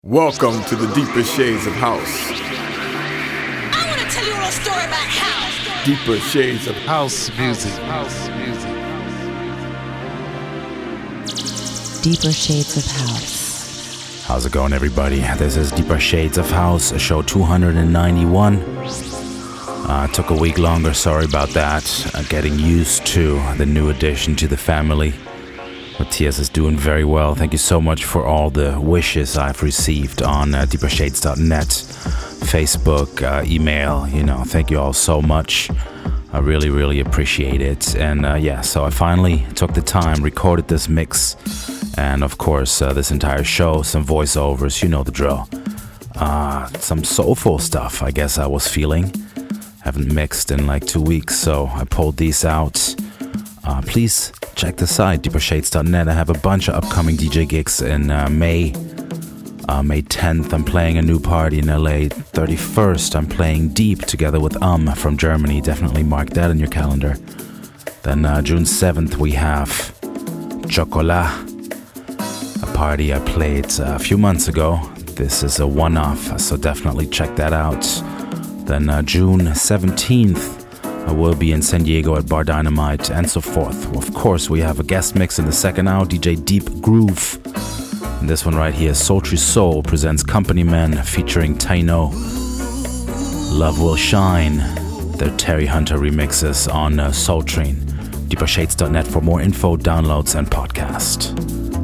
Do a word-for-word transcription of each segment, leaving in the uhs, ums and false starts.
Welcome to the Deeper Shades of House. I want to tell you a little story about house. Deeper Shades of House music. House music. Deeper Shades of House. How's it going, everybody? This is Deeper Shades of House, show two hundred ninety-one. Uh, took a week longer, sorry about that. Uh, getting used to the new addition to the family. Matthias is doing very well. Thank you so much for all the wishes I've received on uh, deeper shades dot net, Facebook, uh, email. You know, thank you all so much. I really, really appreciate it. And uh, yeah, so I finally took the time, recorded this mix, and of course, uh, this entire show, some voiceovers, you know the drill. Uh, some soulful stuff, I guess I was feeling. Haven't mixed in like two weeks, so I pulled these out. Uh, please check the site, deeper shades dot net. I have a bunch of upcoming D J gigs in uh, May. Uh, May tenth, I'm playing a new party in L A. thirty-first, I'm playing Deep together with Um from Germany. Definitely mark that in your calendar. Then uh, June seventh, we have Chocolat, a party I played uh, a few months ago. This is a one-off, so definitely check that out. Then uh, June seventeenth, I will be in San Diego at Bar Dynamite and so forth. Of course, we have a guest mix in the second hour, D J Deep Groove. And this one right here, Sultry Soul, presents Company Men featuring Taino. Love Will Shine, their Terry Hunter remixes on uh, Soul Train. deeper shades dot net for more info, downloads, and podcast.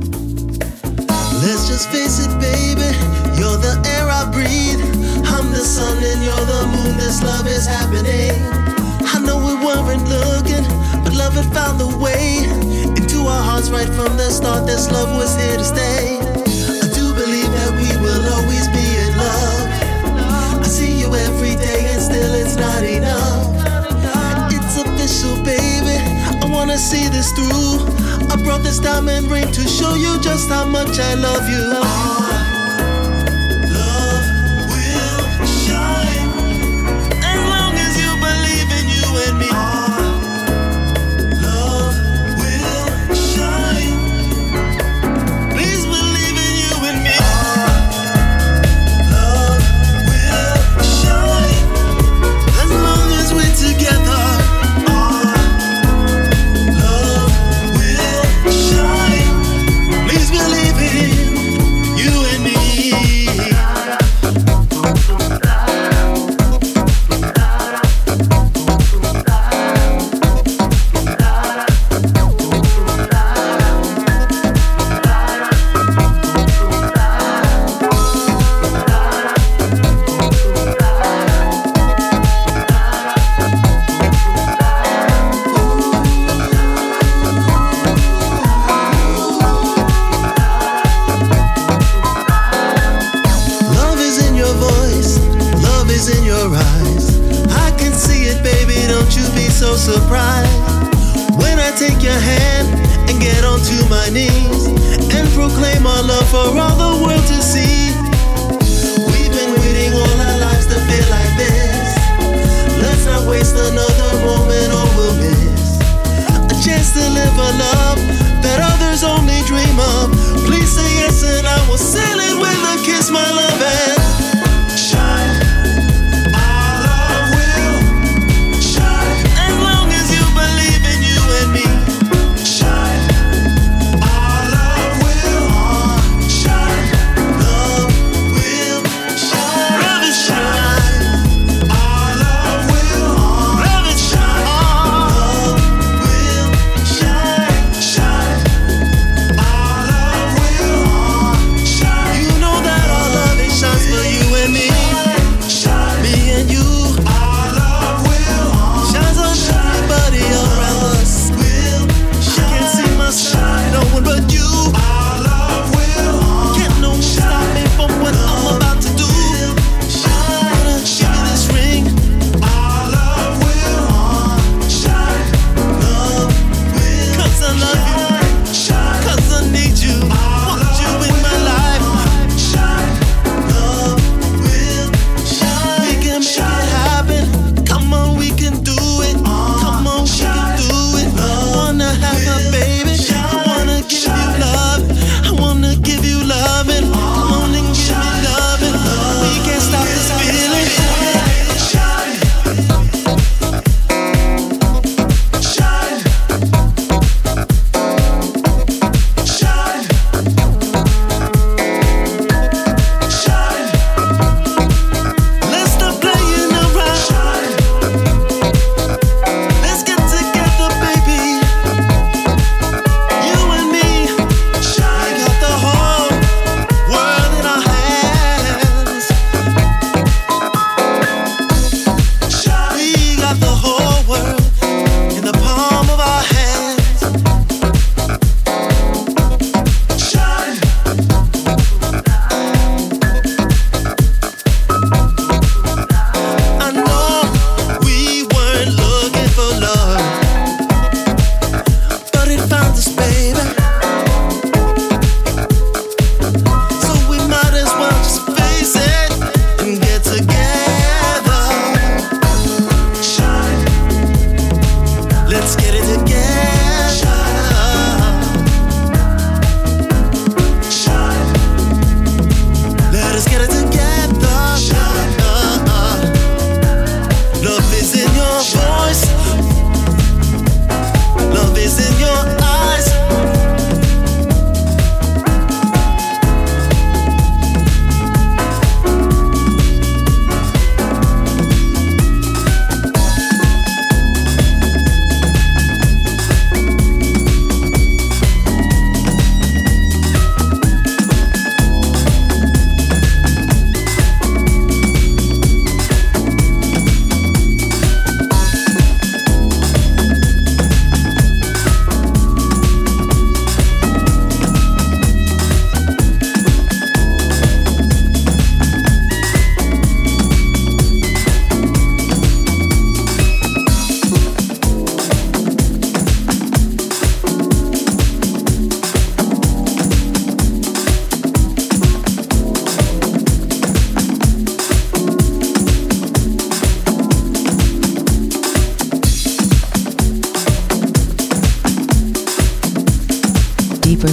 Let's just face it, baby, you're the air I breathe. I'm the sun and you're the moon, this love is happening. I know we weren't looking, but love had found the way into our hearts right from the start. This love was here to stay. I do believe that we will always be in love. I see you every day and still it's not enough. It's official, baby, I wanna see this through. I brought this diamond ring to show you just how much I love you.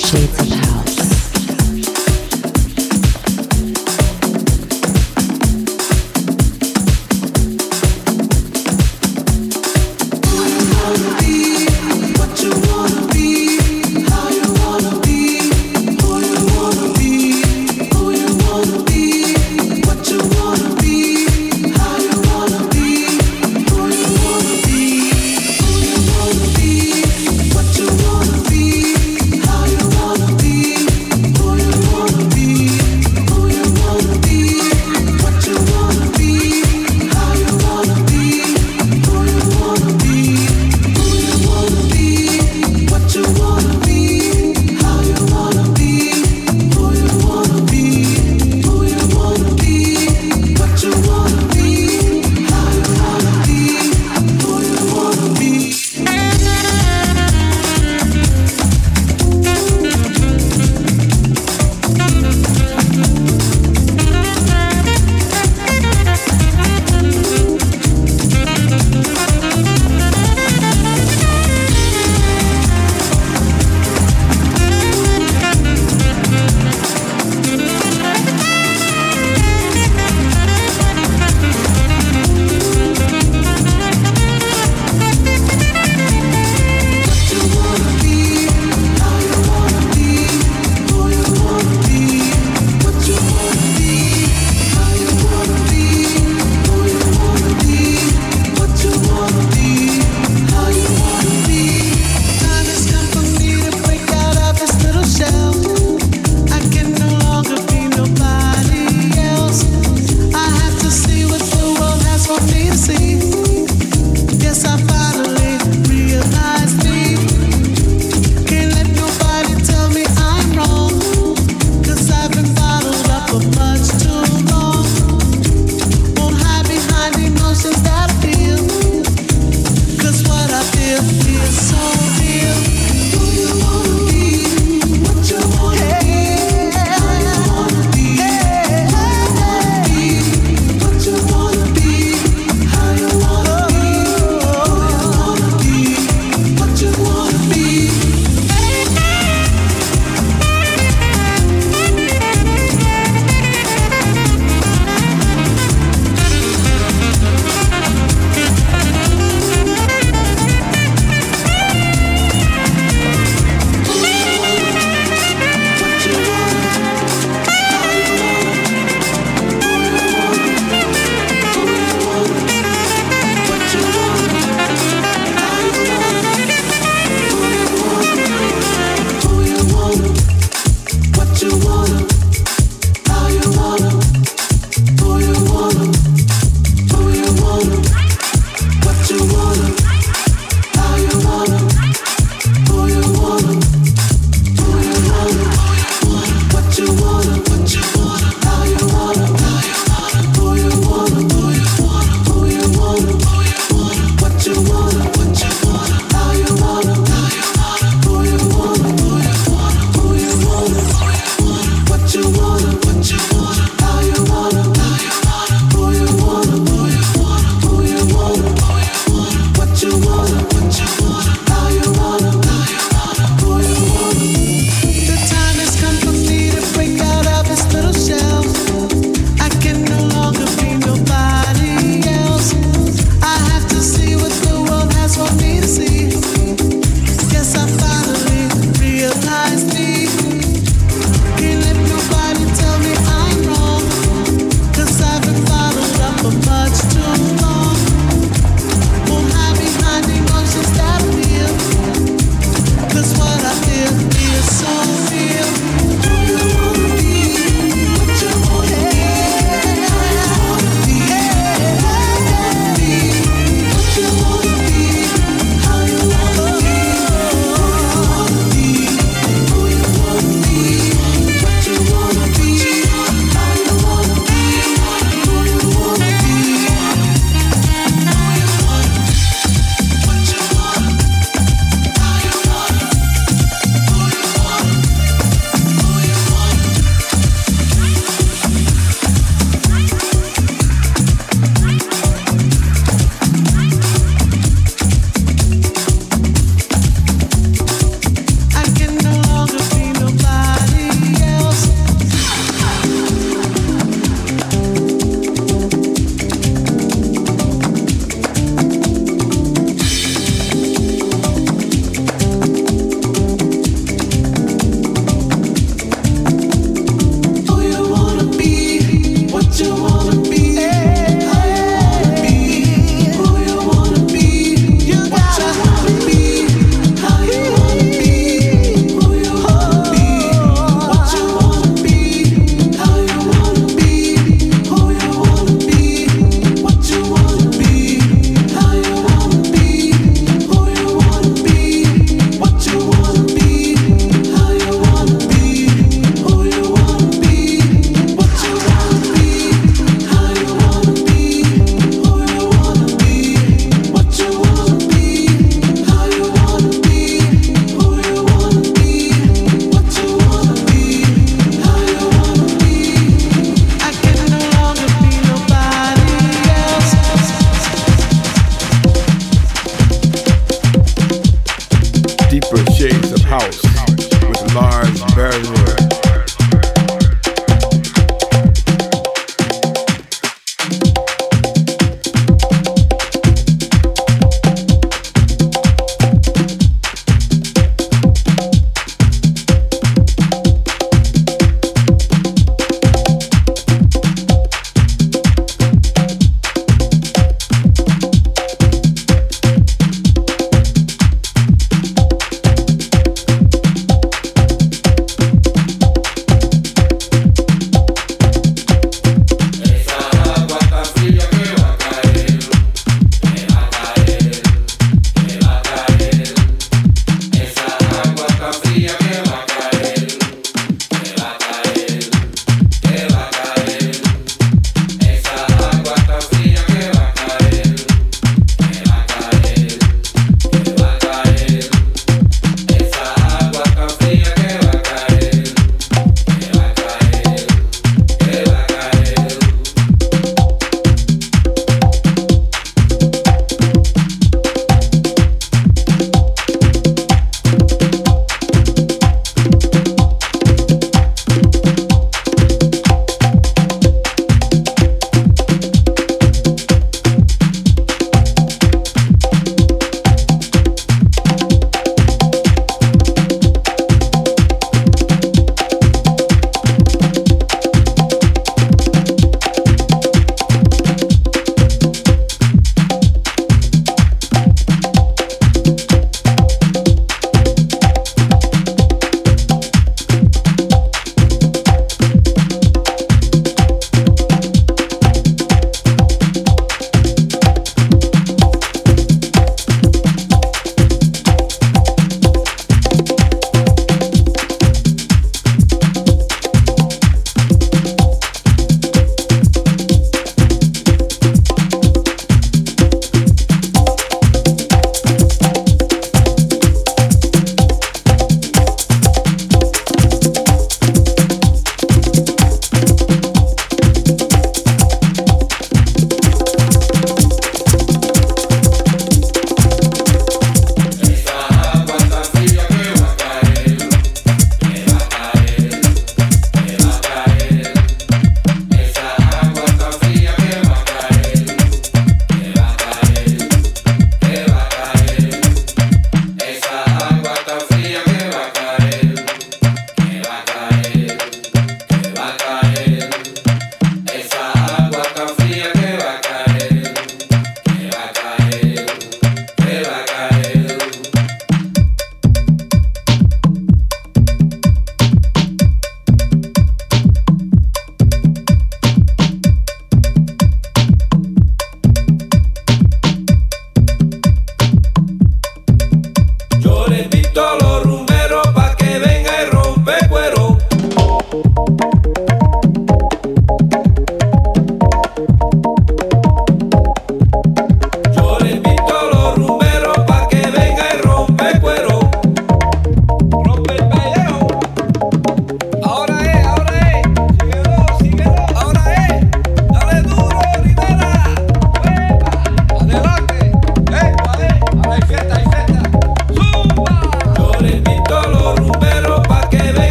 Shades of House. What you wanna be, how you wanna be.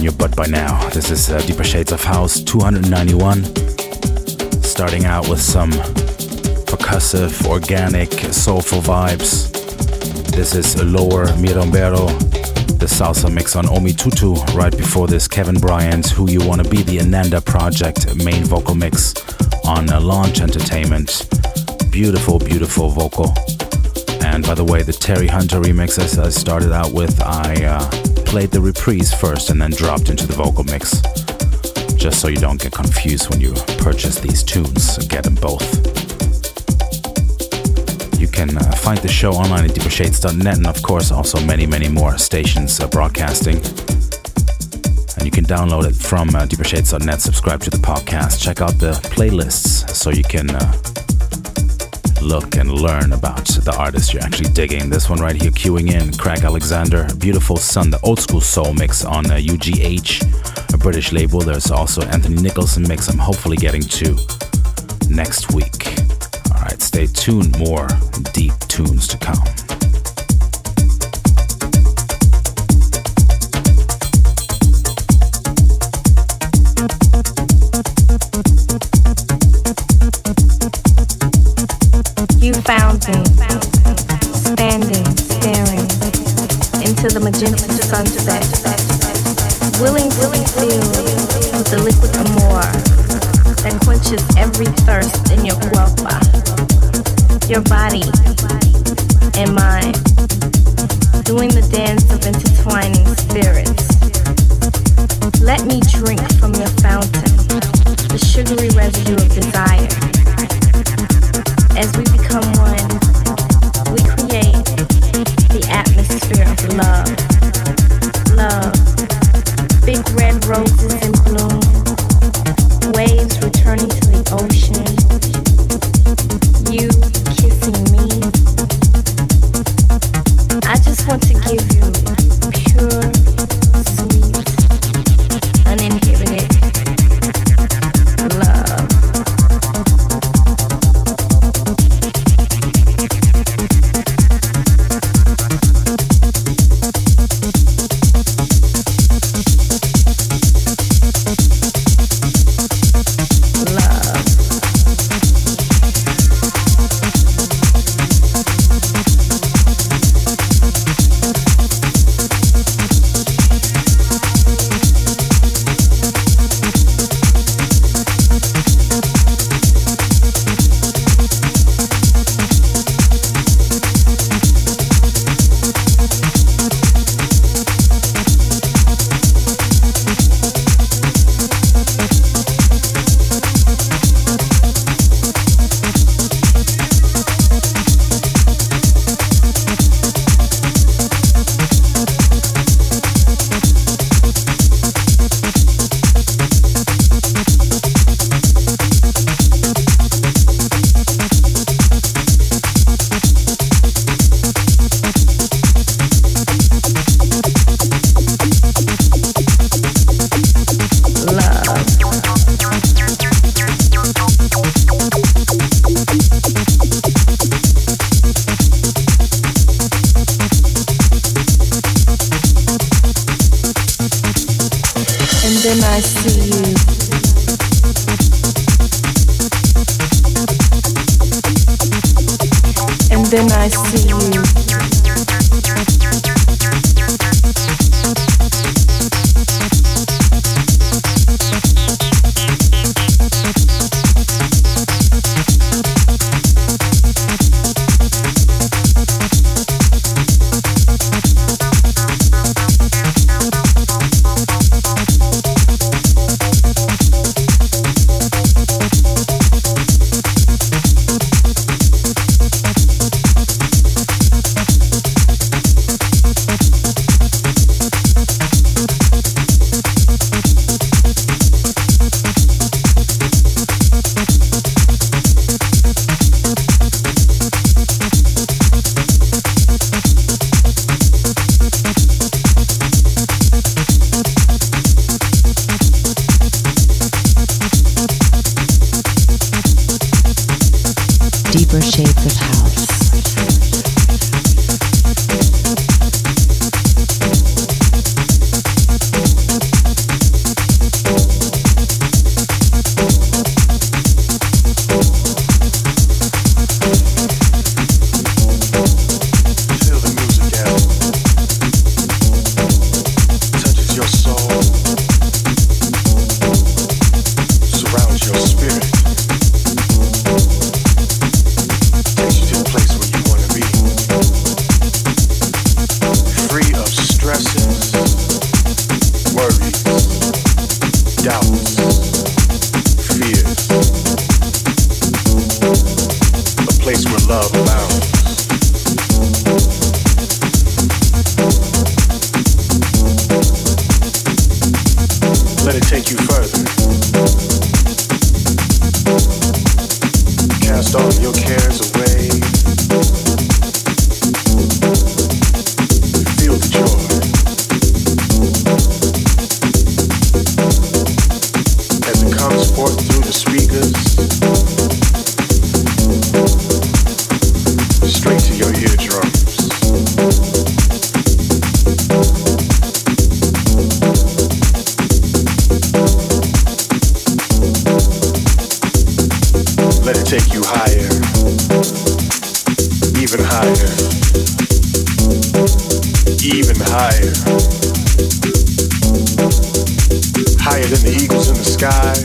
your butt by now. This is uh, Deeper Shades of House two ninety-one. Starting out with some percussive, organic, soulful vibes. This is Lower Mirombero, the salsa mix on Omi Tutu. Right before this, Kevin Bryant, Who You Wanna Be, the Ananda Project main vocal mix on uh, Launch Entertainment. Beautiful, beautiful vocal. And by the way, the Terry Hunter remixes I started out with, I uh, played the reprise first and then dropped into the vocal mix. Just so you don't get confused when you purchase these tunes, get them both. You can uh, find the show online at deeper shades dot net, and of course also many, many more stations uh, broadcasting. And you can download it from uh, deeper shades dot net, subscribe to the podcast, check out the playlists so you can uh, look and learn about the artist you're actually digging. This one right here, queuing in, Craig Alexander, Beautiful Sun, the old school soul mix on uh, U G H, a British label. There's also Anthony Nicholson mix I'm hopefully getting to next week. Alright, stay tuned, more deep tunes to come. You found me, standing, staring into the magenta sunset, willing to be filled with the liquid amour that quenches every thirst in your cuerpa, your body and mind, doing the dance of intertwining spirits. Let me drink from your fountain, the sugary residue of desire. As we become one, we create the atmosphere of love. Love. Big red roses in bloom. Waves returning to the ocean. You kissing me. I just want to give you pure, sweet, uninhibited love. Let it take you further. Cast all your cares away. Feel the joy. As it comes forth through the speakers, straight to your eardrums. Let it take you higher, even higher, even higher, higher than the eagles in the sky.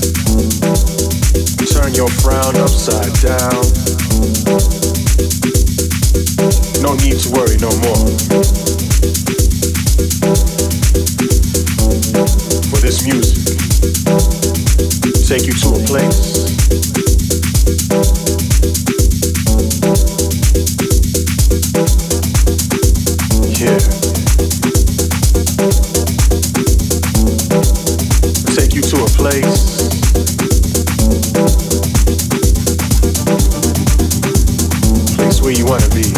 Turn your frown upside down. No need to worry no more. For this music, take you to a place here. Take you to a place place where you want to be.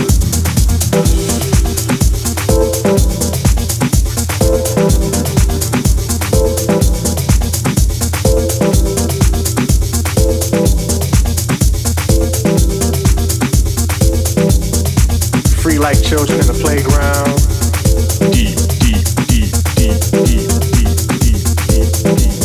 Free like children in the playground. Deep, deep, deep, deep, deep, deep, deep, deep, deep.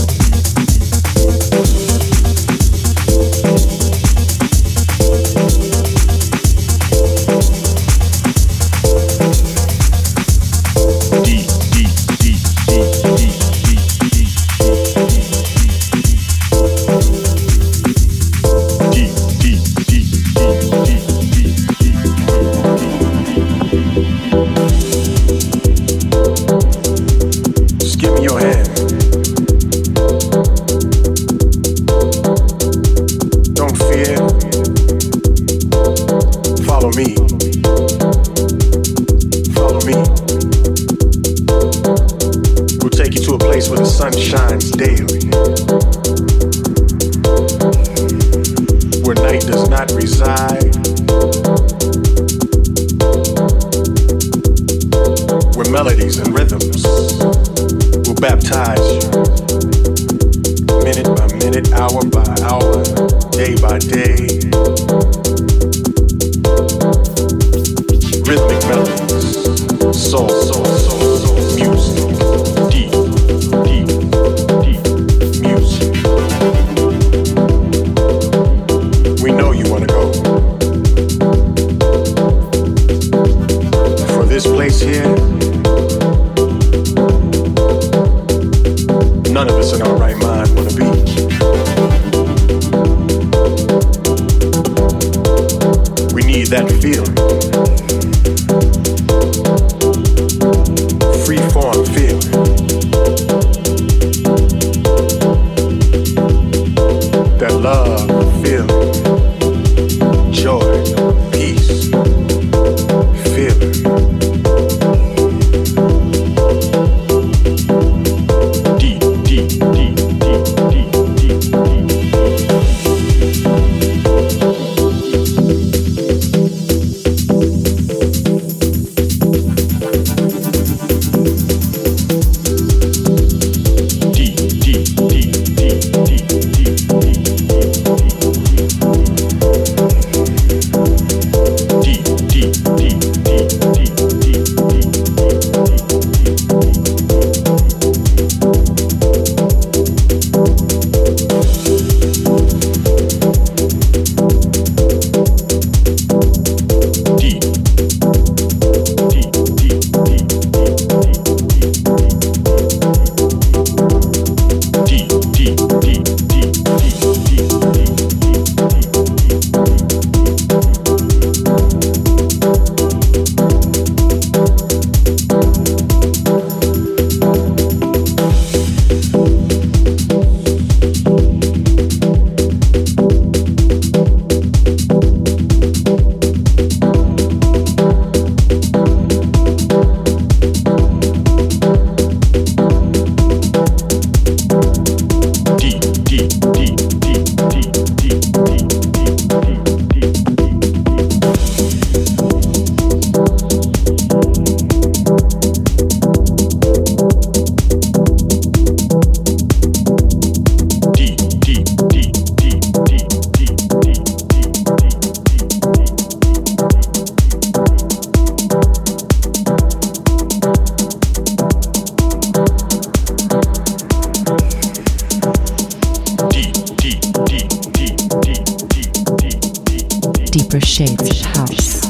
Shades of House.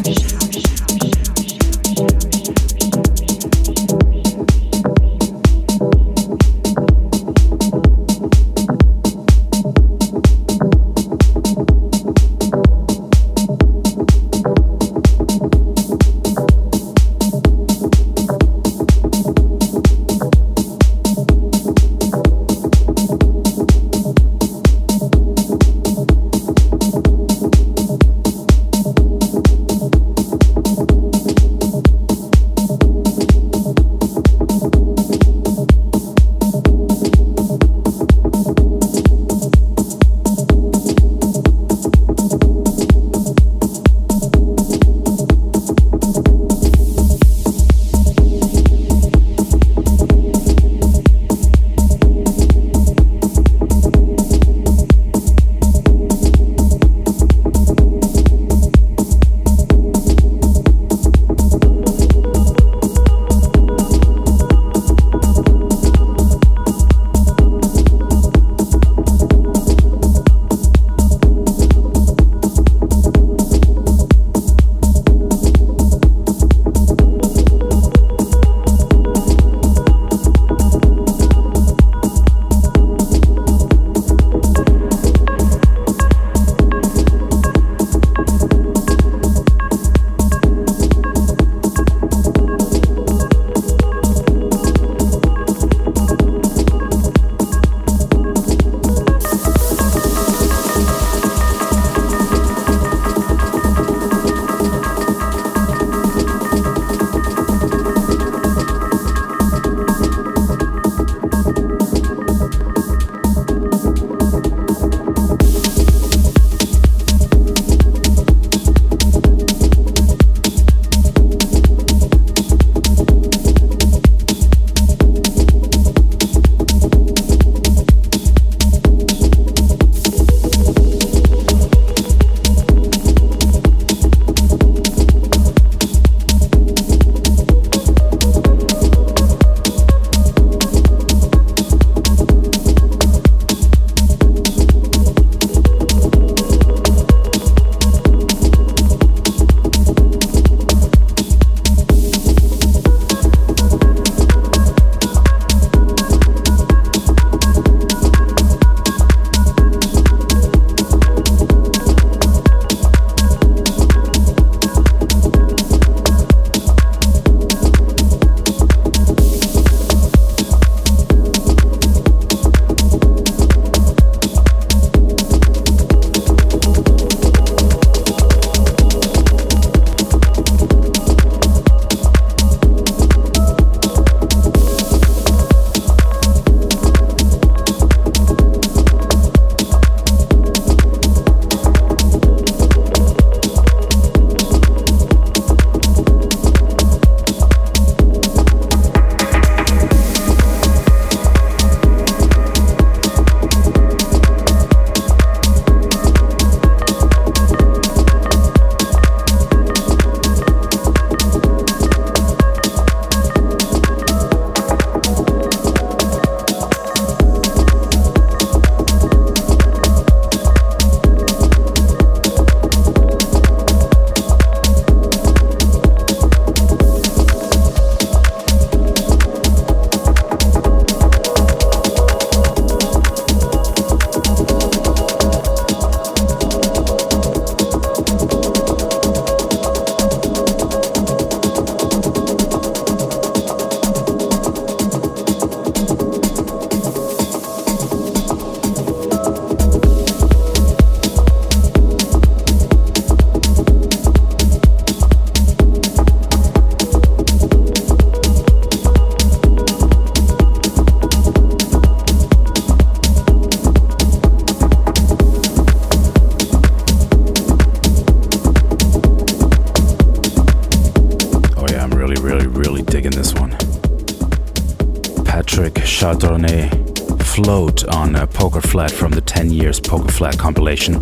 Chardonnay Float on uh, Poker Flat from the ten years Poker Flat compilation.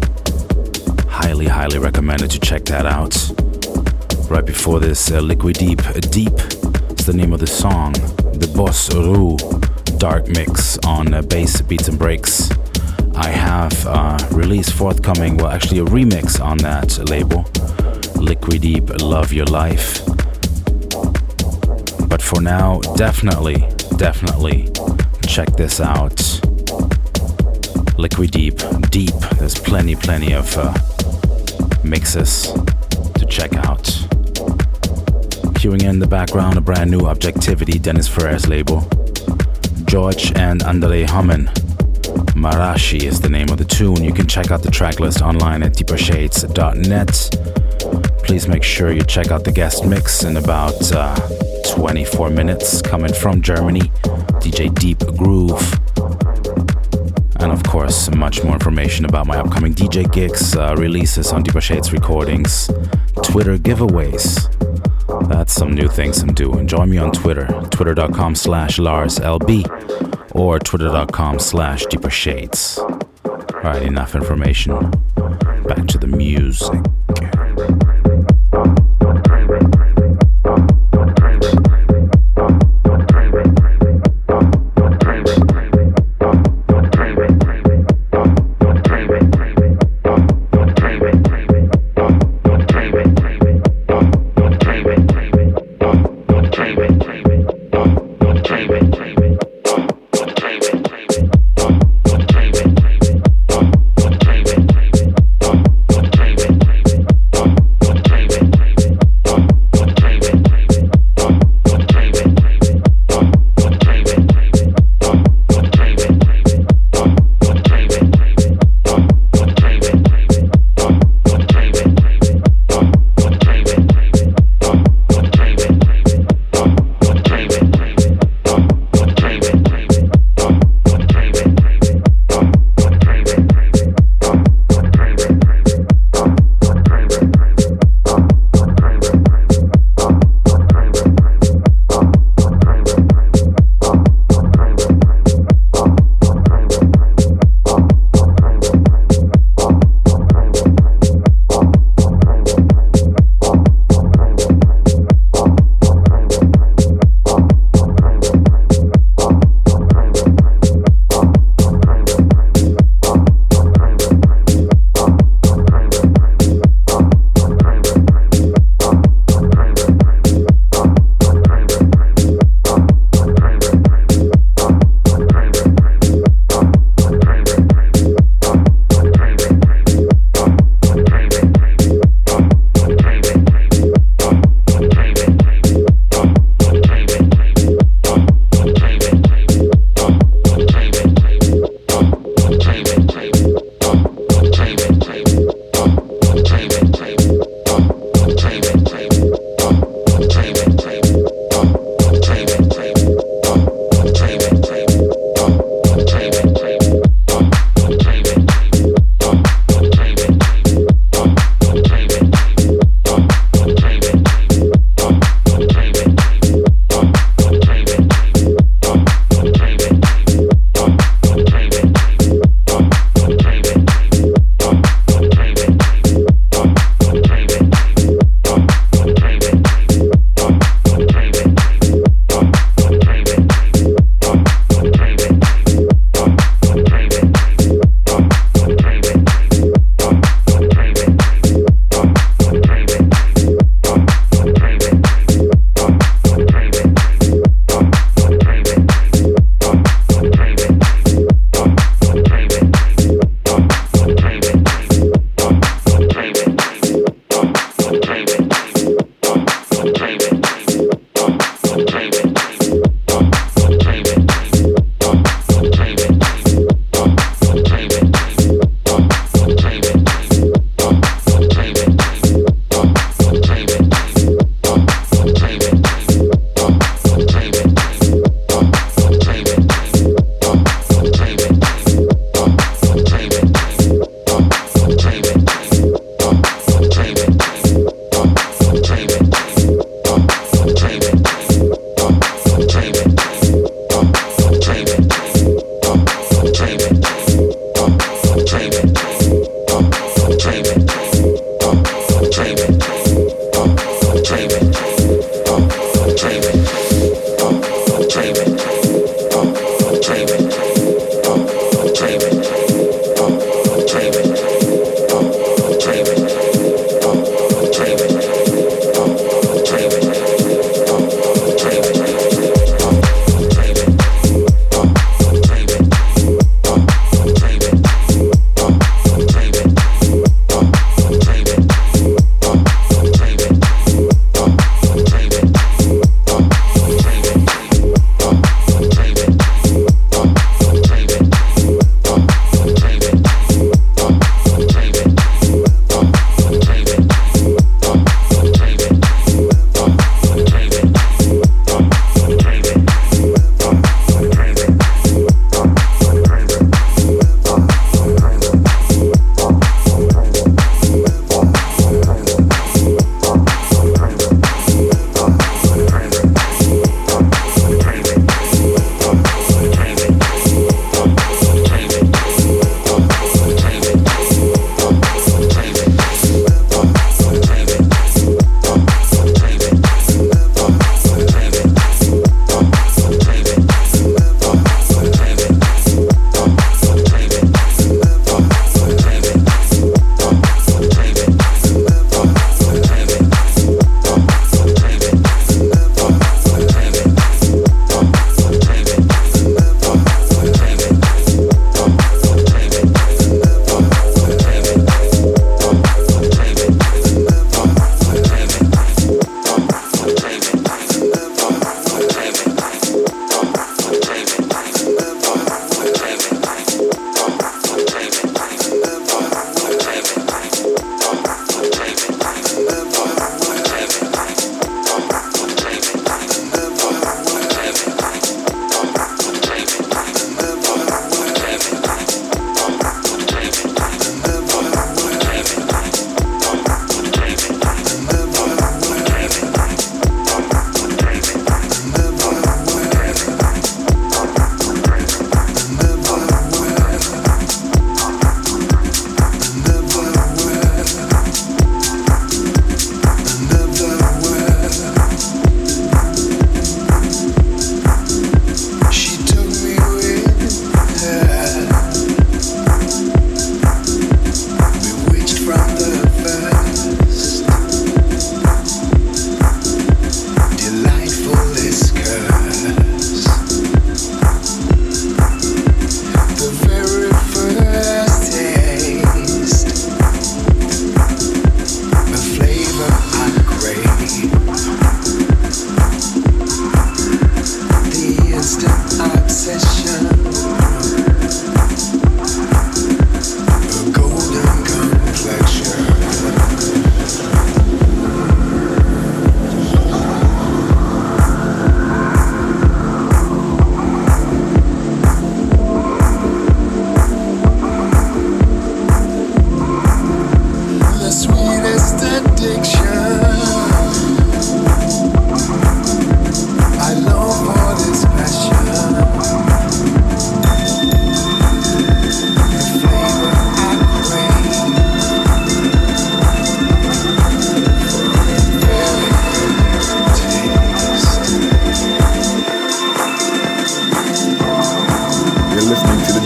Highly, highly recommended to check that out. Right before this, uh, Liquid Deep, uh, Deep is the name of the song. The Boss Rue Dark Mix on uh, Bass Beats and Breaks. I have a uh, release forthcoming, well actually a remix on that label Liquid Deep, Love Your Life. But for now, definitely, definitely check this out. Liquid Deep, Deep. There's plenty, plenty of uh, mixes to check out. Queuing in the background, a brand new Objectivity, Dennis Ferrer's label. George and Andre Hummen. Marashi is the name of the tune. You can check out the track list online at deeper shades dot net. Please make sure you check out the guest mix in about uh, twenty-four minutes, coming from Germany, D J Deep Groove. And of course, much more information about my upcoming D J gigs, uh, releases on Deeper Shades recordings, Twitter giveaways. That's some new things I'm doing. Join me on Twitter, twitter.com slash LarsLB or twitter.com slash Deeper Shades. Alright, enough information. Back to the music. Dreaming.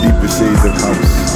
deeper shades of house.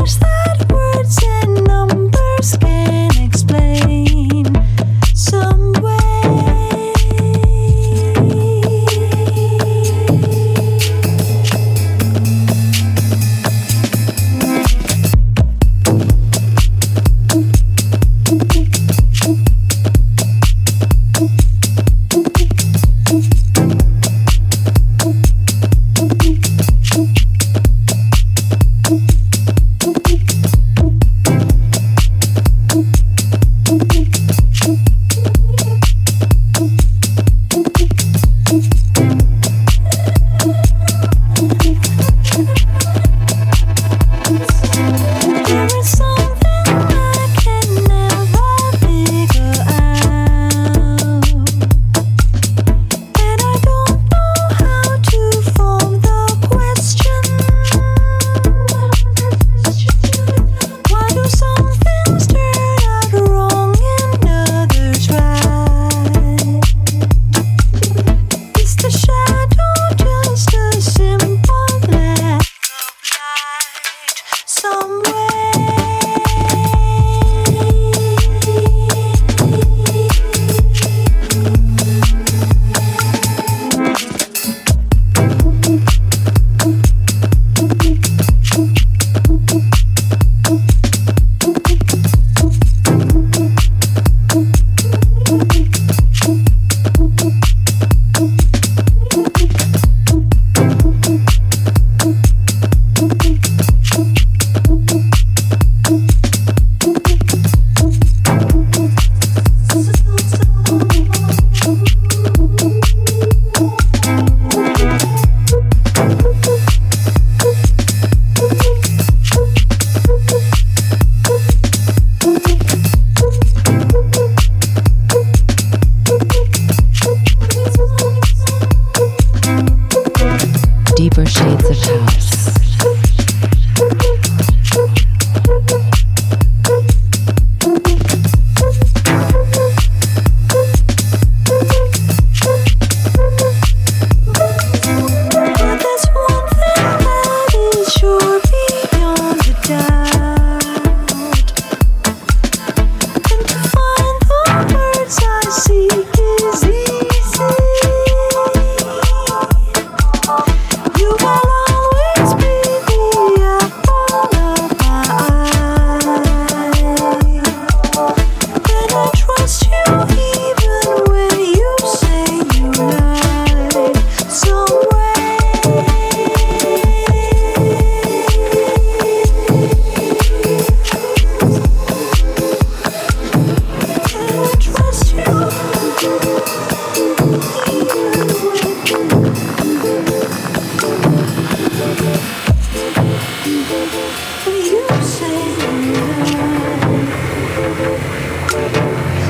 Some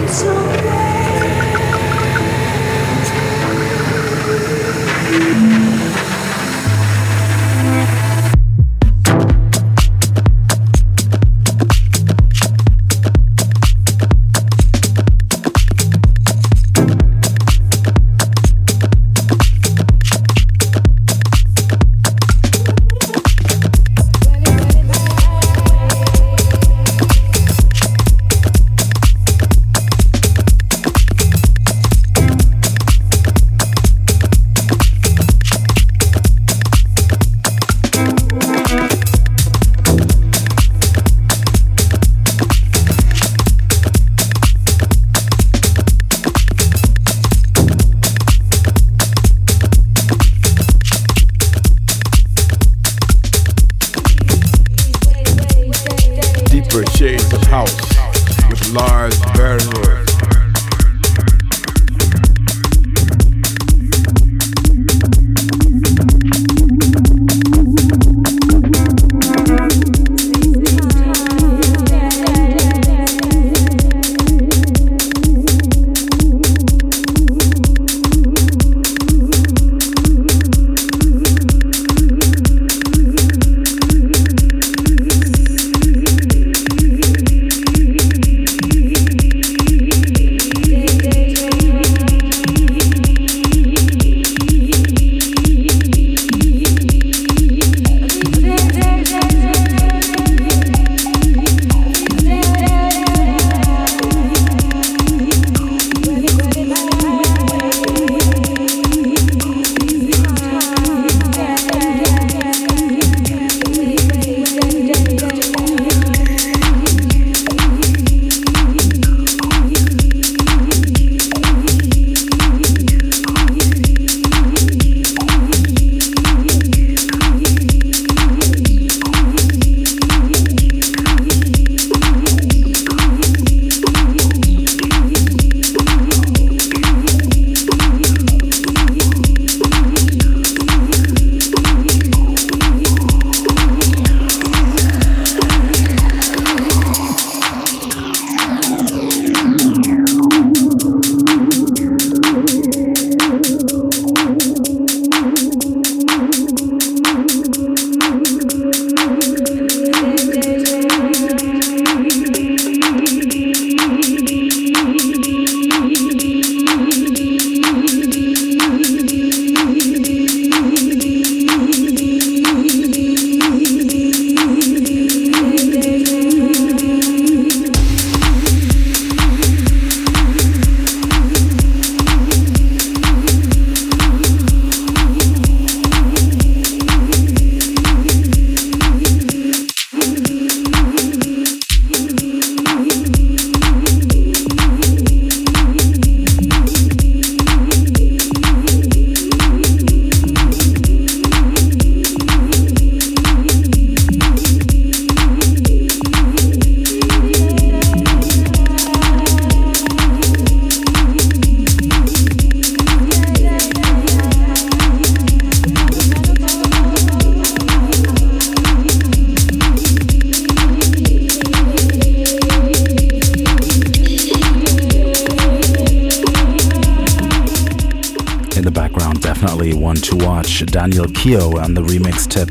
definitely one to watch. Daniel Keogh on the remix tip.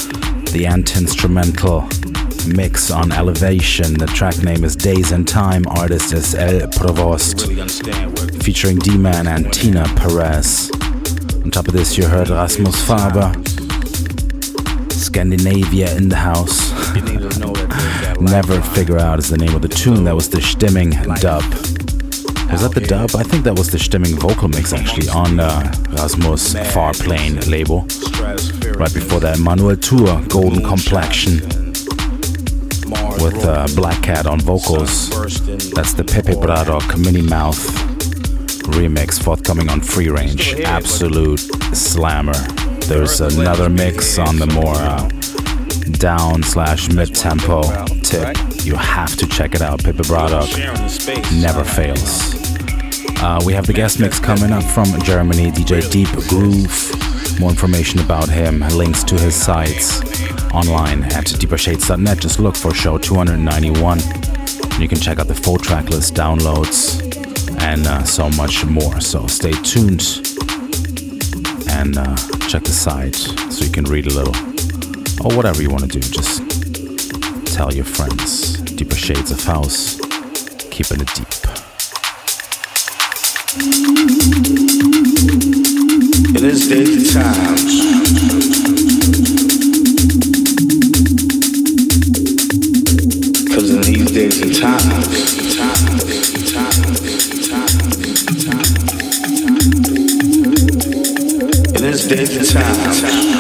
The Ant instrumental mix on Elevation. The track name is Days and Time. Artist is El Provost. Featuring D-Man and Tina Perez. On top of this, you heard Rasmus Faber. Scandinavia in the house. Never Figure Out is the name of the tune. That was the Stimming dub. Was that the dub? I think that was the Stimming vocal mix actually on uh, Rasmus Farplane label. Right before that, Manuel Tour, Golden Complexion with uh, Black Cat on vocals. That's the Pepe Braddock Minnie Mouth remix forthcoming on Free Range. Absolute slammer. There's another mix on the more uh, down slash mid-tempo tip. You have to check it out. Pepe Braddock never fails. Uh, we have the guest mix coming up from Germany, D J Deep Groove. More information about him, links to his sites online at deeper shades dot net. Just look for show two ninety-one. You can check out the full track list, downloads, and uh, so much more. So stay tuned and uh, check the site so you can read a little, or whatever you want to do. Just tell your friends. Deeper Shades of House, keeping it deep. In this days and times, because in these days and times, in this days and times,